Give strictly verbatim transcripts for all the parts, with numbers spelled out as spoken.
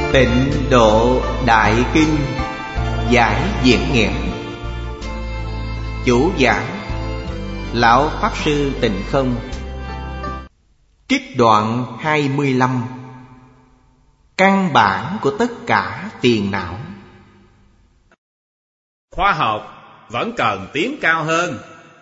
Tịnh Độ Đại Kinh giải diễn nghĩa. Chủ giảng Lão Pháp Sư Tịnh Không. Trích đoạn hai mươi lăm. Căn bản của tất cả phiền não. Khoa học vẫn cần tiến cao hơn.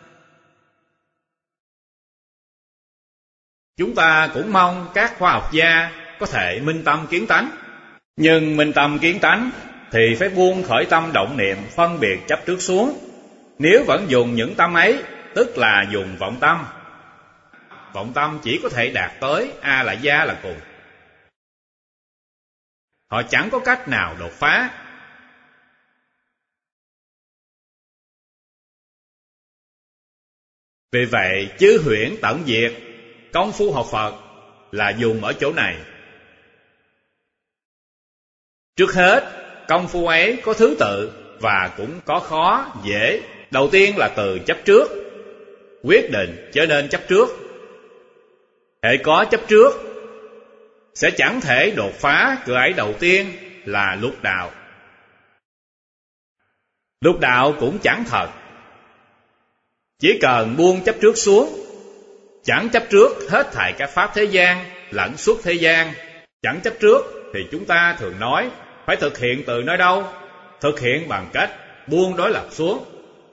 Chúng ta cũng mong các khoa học gia có thể minh tâm kiến tánh. Nhưng minh tâm kiến tánh thì phải buông khởi tâm động niệm phân biệt chấp trước xuống. Nếu vẫn dùng những tâm ấy, tức là dùng vọng tâm. Vọng tâm chỉ có thể đạt tới A La Gia là cùng. Họ chẳng có cách nào đột phá. Vì vậy chư huyễn tận diệt, công phu học Phật là dùng ở chỗ này. Trước hết, công phu ấy có thứ tự và cũng có khó, dễ. Đầu tiên là từ chấp trước. Quyết định trở nên chấp trước. Hệ có chấp trước, sẽ chẳng thể đột phá cửa ấy đầu tiên là lục đạo. Lục đạo cũng chẳng thật. Chỉ cần buông chấp trước xuống, chẳng chấp trước hết thảy các pháp thế gian lẫn suốt thế gian. Chẳng chấp trước thì chúng ta thường nói phải thực hiện từ nơi đâu? Thực hiện bằng cách buông đối lập xuống.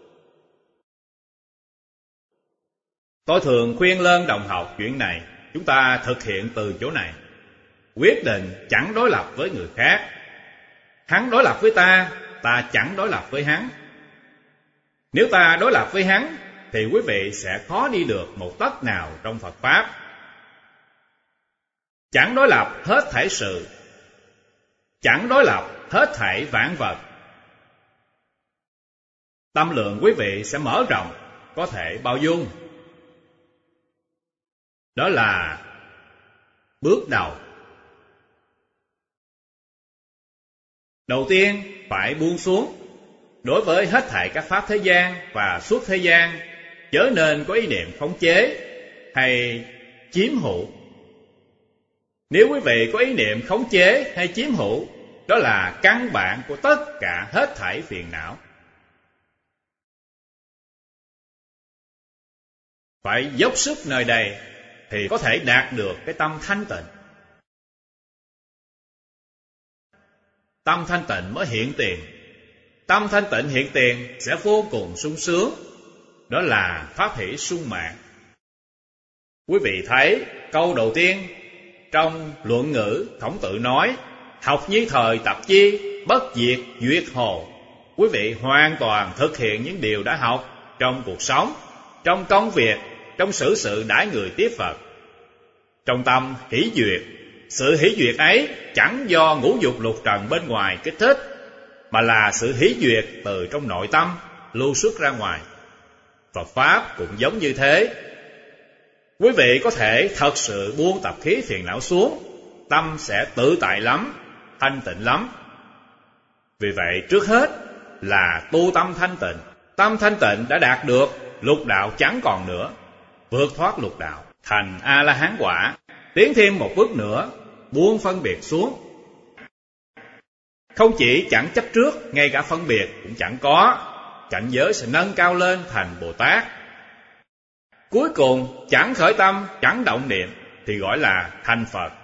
Tôi thường khuyên lên đồng học chuyện này, chúng ta thực hiện từ chỗ này. Quyết định chẳng đối lập với người khác. Hắn đối lập với ta, ta chẳng đối lập với hắn. Nếu ta đối lập với hắn thì quý vị sẽ khó đi được một tấc nào trong Phật Pháp. Chẳng đối lập hết thảy sự, chẳng đối lập hết thảy vạn vật. Tâm lượng quý vị sẽ mở rộng, có thể bao dung. Đó là bước đầu. Đầu tiên phải buông xuống. Đối với hết thảy các pháp thế gian và suốt thế gian, chớ nên có ý niệm khống chế hay chiếm hữu. Nếu quý vị có ý niệm khống chế hay chiếm hữu, đó là căn bản của tất cả hết thảy phiền não. Phải dốc sức nơi đây thì có thể đạt được cái tâm thanh tịnh. Tâm thanh tịnh mới hiện tiền. Tâm thanh tịnh hiện tiền sẽ vô cùng sung sướng. Đó là pháp hỷ sung mãn. Quý vị thấy câu đầu tiên trong Luận Ngữ, Khổng Tử nói: học nhi thời tập chi, bất diệt duyệt hồ. Quý vị hoàn toàn thực hiện những điều đã học trong cuộc sống, trong công việc, trong xử sự đãi người tiếp Phật. Trong tâm hỷ duyệt. Sự hỷ duyệt ấy chẳng do ngũ dục lục trần bên ngoài kích thích, mà là sự hỷ duyệt từ trong nội tâm lưu xuất ra ngoài. Phật Pháp cũng giống như thế. Quý vị có thể thật sự buông tập khí phiền não xuống, tâm sẽ tự tại lắm, thanh tịnh lắm. Vì vậy trước hết là tu tâm thanh tịnh. Tâm thanh tịnh đã đạt được, lục đạo chẳng còn nữa. Vượt thoát lục đạo, thành A-la-hán quả. Tiến thêm một bước nữa, buông phân biệt xuống. Không chỉ chẳng chấp trước, ngay cả phân biệt cũng chẳng có. Cảnh giới sẽ nâng cao lên thành Bồ Tát. Cuối cùng chẳng khởi tâm, chẳng động niệm thì gọi là thành Phật.